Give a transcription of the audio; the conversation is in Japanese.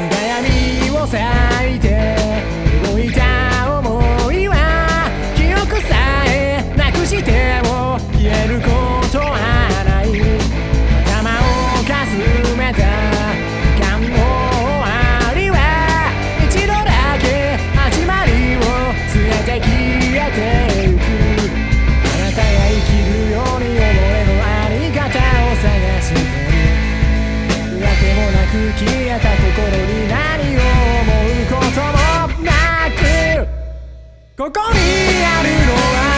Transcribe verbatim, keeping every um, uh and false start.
闇を裂いて動いた想いは記憶さえなくしても消えることはない。頭をかすめた時間の終わりは一度だけ始まりを告げて消えてゆく。あなたが生きるように己のあり方を探してる。わけもなく消えた心に何を思うこともなく、ここにあるのは